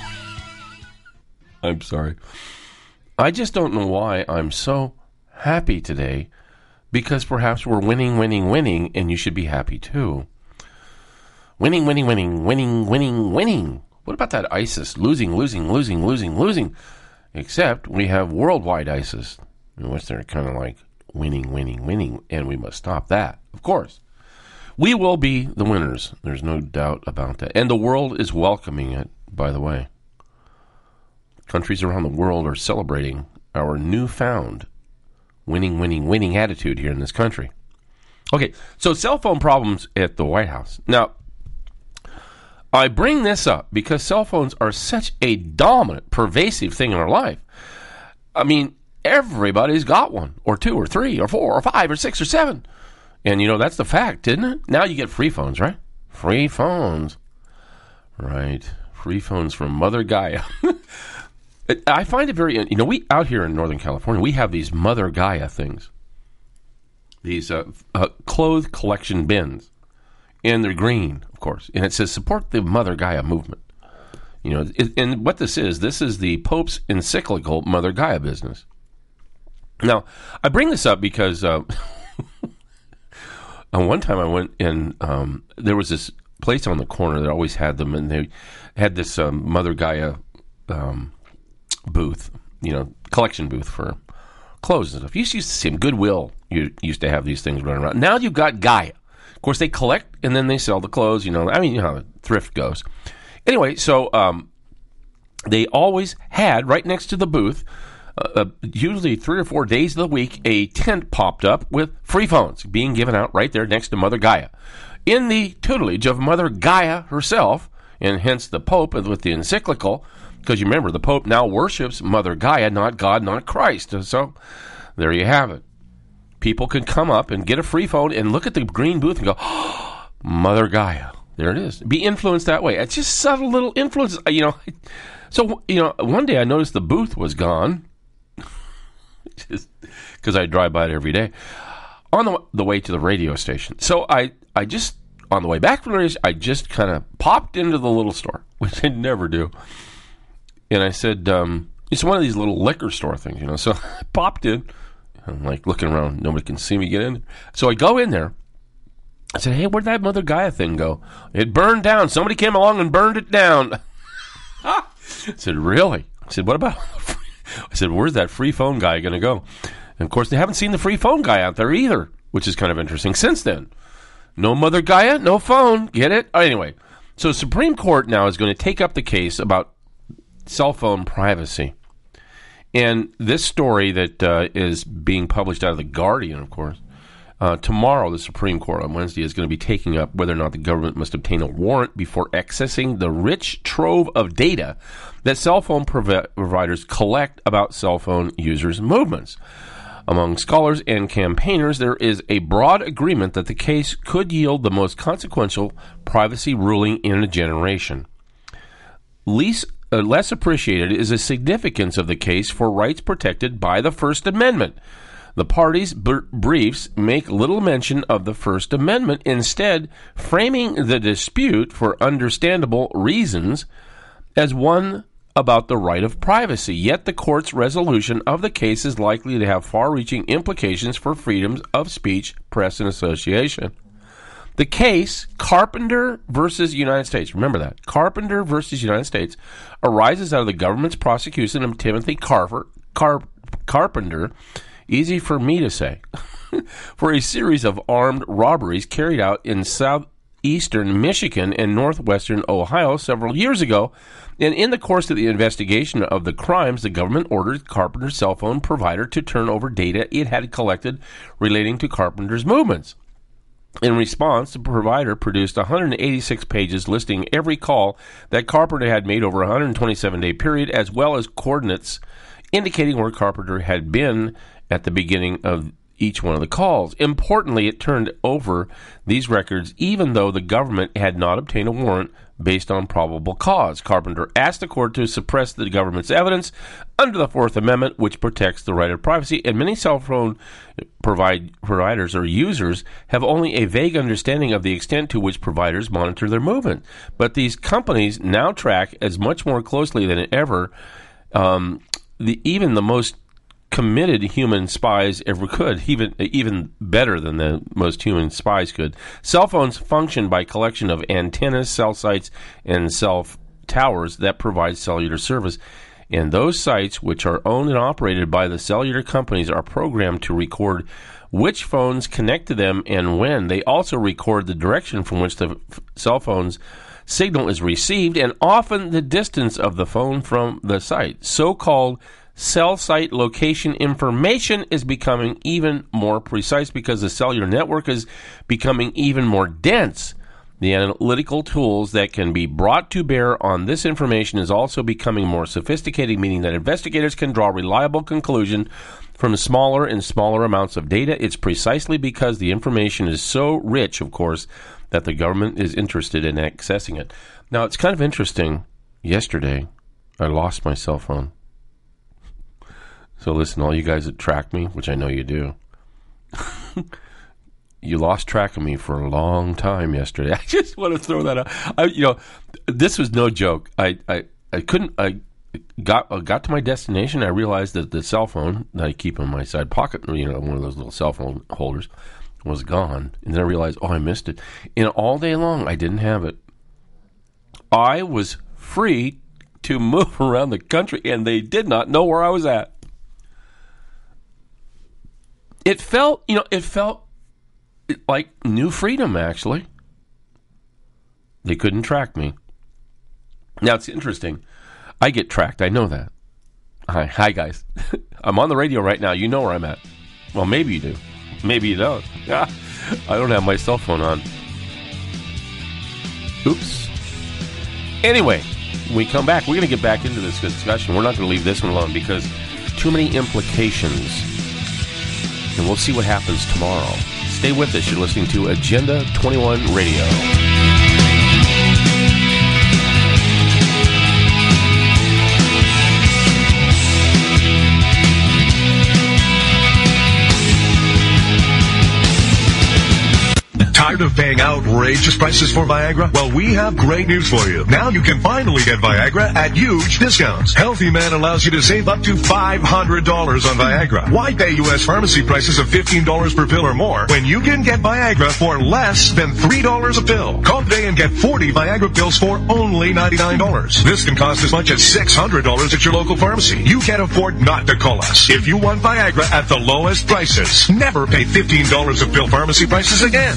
I'm sorry. I just don't know why I'm so happy today, because perhaps we're winning, winning, winning, and you should be happy too. Winning, winning, winning, winning, winning, winning. What about that ISIS? Losing, losing, losing, losing, losing. Except we have worldwide ISIS, in which they're kind of like winning, winning, winning, and we must stop that, of course. We will be the winners. There's no doubt about that. And the world is welcoming it, by the way. Countries around the world are celebrating our newfound winning, winning, winning attitude here in this country. Okay, so cell phone problems at the White House. Now, I bring this up because cell phones are such a dominant, pervasive thing in our life. I mean, everybody's got one, or two, or three, or four, or five, or six, or seven. And, you know, that's the fact, isn't it? Now you get free phones, right? Free phones. Right. Free phones from Mother Gaia. I find it very, you know, we out here in Northern California, we have these Mother Gaia things. These uh, uh, clothes collection bins. And they're green, of course. And it says, support the Mother Gaia movement. You know, it, and what this is, this is the Pope's encyclical Mother Gaia business. Now, I bring this up because... Uh, And one time I went in, um, there was this place on the corner that always had them, and they had this um, Mother Gaia um, booth, you know, collection booth for clothes and stuff. You used to see them. Goodwill you used to have these things running around. Now you've got Gaia. Of course, they collect, and then they sell the clothes, you know. I mean, you know how thrift goes. Anyway, so um, they always had, right next to the booth, Uh, usually three or four days of the week, a tent popped up with free phones being given out right there next to Mother Gaia. In the tutelage of Mother Gaia herself, and hence the Pope with the encyclical, because you remember, the Pope now worships Mother Gaia, not God, not Christ. So there you have it. People can come up and get a free phone and look at the green booth and go, oh, Mother Gaia. There it is. Be influenced that way. It's just subtle little influences, you know. So, you know, one day I noticed the booth was gone. Just because I drive by it every day, on the, the way to the radio station. So I, I just, on the way back from the radio station, I just kind of popped into the little store, which I never do. And I said, um, it's one of these little liquor store things, you know. So I popped in. I'm like looking around. Nobody can see me get in. So I go in there. I said, hey, where'd that Mother Gaia thing go? It burned down. Somebody came along and burned it down. I said, really? I said, what about... I said, where's that free phone guy going to go? And, of course, they haven't seen the free phone guy out there either, which is kind of interesting since then. No Mother Gaia, no phone. Get it? Anyway, so the Supreme Court now is going to take up the case about cell phone privacy. And this story that uh, is being published out of The Guardian, of course, uh, tomorrow the Supreme Court on Wednesday is going to be taking up whether or not the government must obtain a warrant before accessing the rich trove of data that cell phone prov- providers collect about cell phone users' movements. Among scholars and campaigners, there is a broad agreement that the case could yield the most consequential privacy ruling in a generation. Least, uh, less appreciated is the significance of the case for rights protected by the First Amendment. The parties' b- briefs make little mention of the First Amendment, instead framing the dispute, for understandable reasons, as one about the right of privacy. Yet the court's resolution of the case is likely to have far-reaching implications for freedoms of speech, press, and association. The case, Carpenter versus United States, remember that, Carpenter versus United States, arises out of the government's prosecution of Timothy Carver, Car- Carpenter, easy for me to say, for a series of armed robberies carried out in southeastern Michigan and northwestern Ohio several years ago. And in the course of the investigation of the crimes, the government ordered Carpenter's cell phone provider to turn over data it had collected relating to Carpenter's movements. In response, the provider produced one hundred eighty-six pages listing every call that Carpenter had made over a one hundred twenty-seven day period, as well as coordinates indicating where Carpenter had been at the beginning of each one of the calls. Importantly, it turned over these records even though the government had not obtained a warrant based on probable cause. Carpenter asked the court to suppress the government's evidence under the Fourth Amendment, which protects the right of privacy, and many cell phone provide, providers or users have only a vague understanding of the extent to which providers monitor their movement. But these companies now track as much more closely than ever, um, the, even the most committed human spies ever could, even even better than the most human spies could. Cell phones function by collection of antennas, cell sites, and cell towers that provide cellular service. And those sites, which are owned and operated by the cellular companies, are programmed to record which phones connect to them and when. They also record the direction from which the f- cell phone's signal is received and often the distance of the phone from the site. So-called cell site location information is becoming even more precise because the cellular network is becoming even more dense. The analytical tools that can be brought to bear on this information is also becoming more sophisticated, meaning that investigators can draw reliable conclusions from smaller and smaller amounts of data. It's precisely because the information is so rich, of course, that the government is interested in accessing it. Now, it's kind of interesting. Yesterday, I lost my cell phone. So listen, all you guys that track me, which I know you do, you lost track of me for a long time yesterday. I just want to throw that out. I, you know, this was no joke. I, I, I couldn't. I got I got to my destination. I realized that the cell phone that I keep in my side pocket, you know, one of those little cell phone holders, was gone. And then I realized, oh, I missed it. And all day long, I didn't have it. I was free to move around the country, and they did not know where I was at. It felt, you know, it felt like new freedom, actually. They couldn't track me. Now, it's interesting. I get tracked. I know that. Hi, hi guys. I'm on the radio right now. You know where I'm at. Well, maybe you do. Maybe you don't. I don't have my cell phone on. Oops. Anyway, when we come back, we're going to get back into this discussion. We're not going to leave this one alone because too many implications. And we'll see what happens tomorrow. Stay with us. You're listening to Agenda twenty-one Radio. Tired of paying outrageous prices for Viagra? Well, we have great news for you. Now you can finally get Viagra at huge discounts. Healthy Man allows you to save up to five hundred dollars on Viagra. Why pay U S pharmacy prices of fifteen dollars per pill or more when you can get Viagra for less than three dollars a pill? Call today and get forty Viagra pills for only ninety-nine dollars. This can cost as much as six hundred dollars at your local pharmacy. You can't afford not to call us. If you want Viagra at the lowest prices, never pay fifteen dollars a pill pharmacy prices again. Get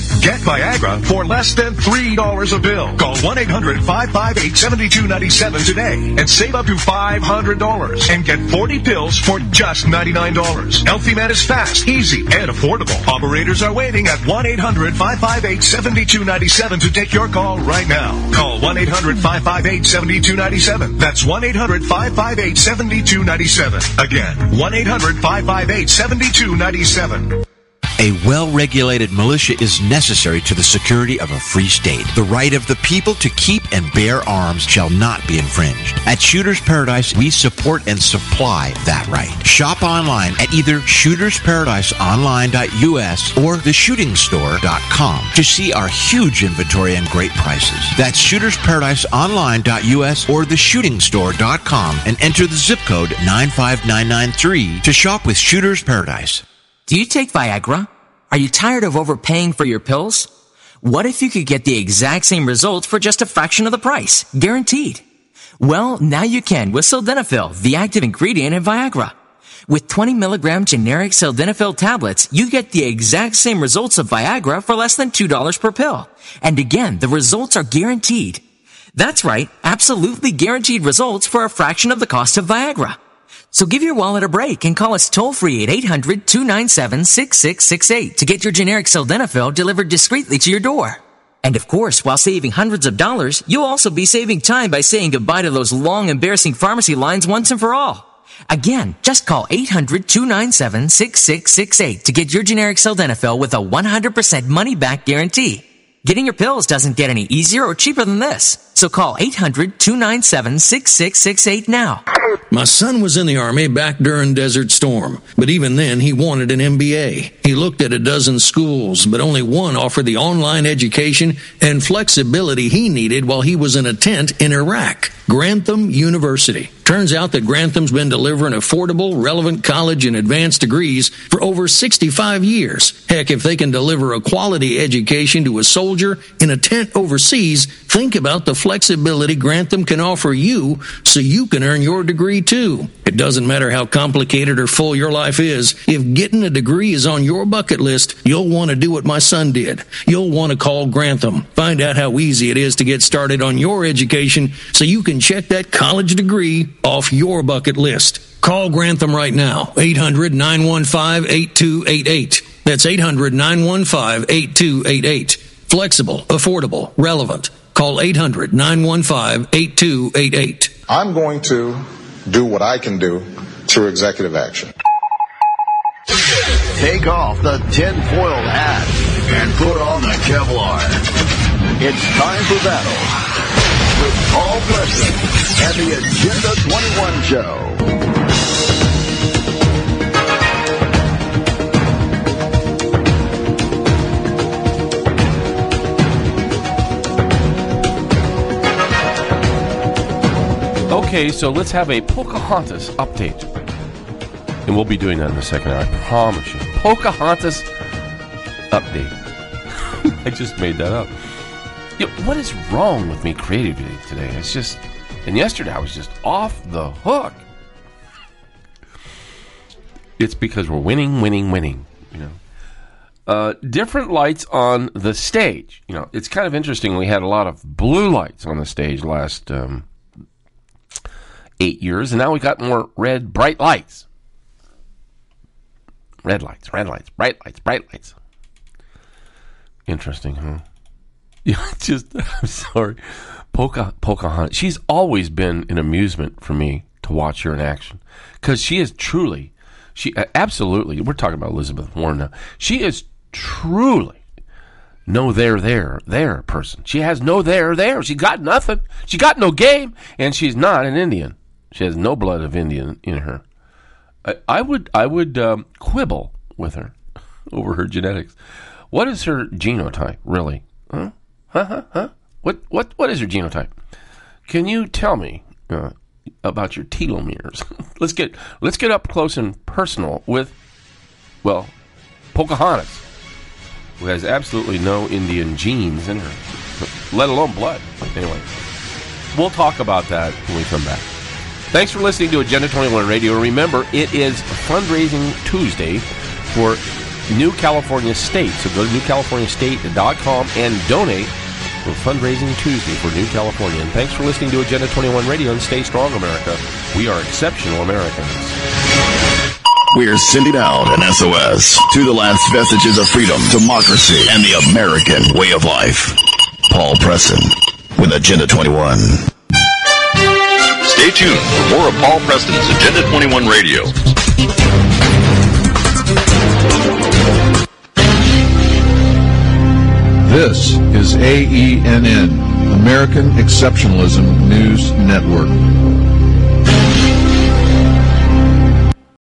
Viagra for less than three dollars a pill. Call one eight hundred five five eight seven two nine seven today and save up to five hundred dollars and get forty pills for just ninety-nine dollars. Healthy Man is fast, easy, and affordable. Operators are waiting at one eight hundred five five eight seven two nine seven to take your call right now. Call one eight hundred five five eight seven two nine seven. That's one eight hundred five five eight seven two nine seven. Again, one eight hundred five five eight seven two nine seven. A well-regulated militia is necessary to the security of a free state. The right of the people to keep and bear arms shall not be infringed. At Shooters Paradise, we support and supply that right. Shop online at either shooters paradise online dot U S or the shooting store dot com to see our huge inventory and great prices. That's shooters paradise online dot U S or the shooting store dot com and enter the zip code nine five nine nine three to shop with Shooters Paradise. Do you take Viagra? Are you tired of overpaying for your pills? What if you could get the exact same results for just a fraction of the price? Guaranteed. Well, now you can with Sildenafil, the active ingredient in Viagra. With twenty milligram generic Sildenafil tablets, you get the exact same results of Viagra for less than two dollars per pill. And again, the results are guaranteed. That's right, absolutely guaranteed results for a fraction of the cost of Viagra. So give your wallet a break and call us toll-free at eight hundred two nine seven six six six eight to get your generic Sildenafil delivered discreetly to your door. And of course, while saving hundreds of dollars, you'll also be saving time by saying goodbye to those long, embarrassing pharmacy lines once and for all. Again, just call eight hundred two nine seven six six six eight to get your generic Sildenafil with a one hundred percent money-back guarantee. Getting your pills doesn't get any easier or cheaper than this. So call eight hundred two nine seven six six six eight now. My son was in the Army back during Desert Storm, but even then he wanted an M B A. He looked at a dozen schools, but only one offered the online education and flexibility he needed while he was in a tent in Iraq. Grantham University. Turns out that Grantham's been delivering affordable, relevant college and advanced degrees for over sixty-five years. Heck, if they can deliver a quality education to a soldier in a tent overseas, think about the flexibility Grantham can offer you so you can earn your degree too. It doesn't matter how complicated or full your life is. If getting a degree is on your bucket list, you'll want to do what my son did. You'll want to call Grantham. Find out how easy it is to get started on your education so you can check that college degree off your bucket list. Call Grantham right now. eight hundred nine one five eight two eight eight. That's eight hundred nine one five eight two eight eight. Flexible, affordable, relevant. Call eight hundred nine one five eight two eight eight. I'm going to do what I can do through executive action. Take off the tinfoil hat and put on the Kevlar. It's time for battle with Paul Preston and the Agenda twenty-one Show. Okay, so let's have a Pocahontas update. And we'll be doing that in a second, I promise you. Pocahontas update. I just made that up. You know, what is wrong with me creatively today? It's just, and yesterday I was just off the hook. It's because we're winning, winning, winning, you know. Uh, different lights on the stage. You know, it's kind of interesting. We had a lot of blue lights on the stage last um, eight years, and now we got more red, bright lights. Red lights, red lights, bright lights, bright lights. Interesting, huh? Yeah, just, I'm sorry. Poca, Pocahontas, she's always been an amusement for me to watch her in action. Because she is truly, she absolutely, we're talking about Elizabeth Warren now. She is truly no there, there, there person. She has no there, there. She got nothing. She got no game. And she's not an Indian. She has no blood of Indian in her. I, I would, I would um, quibble with her over her genetics. What is her genotype, really? Huh? Huh? Huh? Huh? What? What? What is your genotype? Can you tell me uh, about your telomeres? let's get let's get up close and personal with, well, Pocahontas, who has absolutely no Indian genes in her, let alone blood. Anyway, we'll talk about that when we come back. Thanks for listening to Agenda twenty-one Radio. Remember, it is Fundraising Tuesday for New California State. So go to new california state dot com and donate for Fundraising Tuesday for New California. And thanks for listening to Agenda twenty-one Radio, and stay strong, America. We are exceptional Americans. We're sending out an S O S to the last vestiges of freedom, democracy, and the American way of life. Paul Preston with Agenda twenty-one. Stay tuned for more of Paul Preston's Agenda twenty-one Radio. This is A E N N, American Exceptionalism News Network.